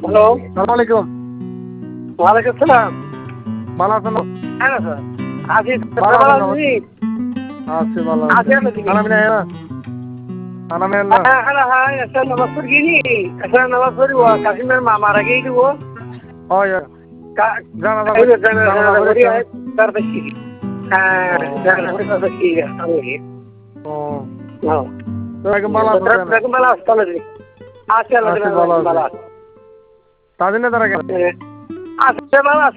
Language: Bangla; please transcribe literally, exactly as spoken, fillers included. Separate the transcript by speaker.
Speaker 1: হ্যালো,
Speaker 2: সালাম আলাইকুম।
Speaker 1: ওয়ালাইকুম সালাম।
Speaker 2: ভালো আছেন?
Speaker 1: হ্যাঁ না স্যার, আছি
Speaker 2: ভালো
Speaker 1: ভালো
Speaker 2: আছেন?
Speaker 1: আছি।
Speaker 2: আছি ভালো
Speaker 1: আছি
Speaker 2: আছি।
Speaker 1: আমরা দিকে।
Speaker 2: খানা পিনা হ্যাঁ খানা পিনা
Speaker 1: হ্যাঁ হ্যাঁ হ্যাঁ, একটা নামাজ পড়ি গিয়ে একটা নামাজ পড়ি ও কাশিমের মা মারা গিয়ে দিব।
Speaker 2: হয় জানাজা
Speaker 1: এই যে জানা
Speaker 2: জানাজা
Speaker 1: জানা করি
Speaker 2: করেছেন?
Speaker 1: তার বেশি। হ্যাঁ, জানা করি তার বেশি আমি।
Speaker 2: ও
Speaker 1: হ্যাঁ।
Speaker 2: তো একদম ভালো আছেন?
Speaker 1: দেখুন ভালো আছে তাহলে। আছি আল্লাহ
Speaker 2: আছি
Speaker 1: ভালো
Speaker 2: ভালো
Speaker 1: আছে।
Speaker 2: আছি। তাদের নেতারা কেন?
Speaker 1: আছে ভালো আছে।